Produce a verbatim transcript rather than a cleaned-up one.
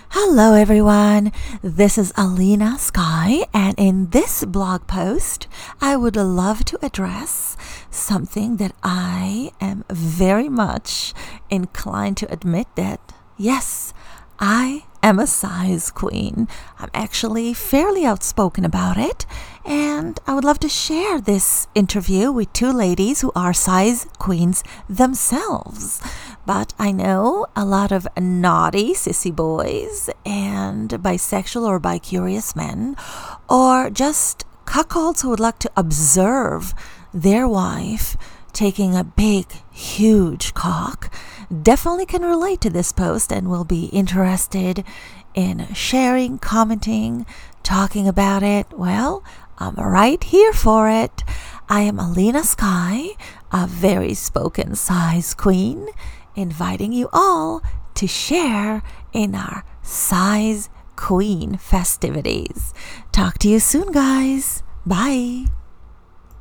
Hello, everyone. This is Alina Sky, and in this blog post, I would love to address something that I am very much inclined to admit that, yes, I am a size queen. I'm actually fairly outspoken about it, and I would love to share this interview with two ladies who are size queens themselves. But I know a lot of naughty sissy boys and bisexual or bi-curious men, or just cuckolds who would like to observe their wife taking a big, huge cock, definitely can relate to this post and will be interested in sharing, commenting, talking about it. Well, I'm right here for it. I am Alina Sky, a very spoken size queen, inviting you all to share in our size queen festivities. Talk to you soon, guys. Bye.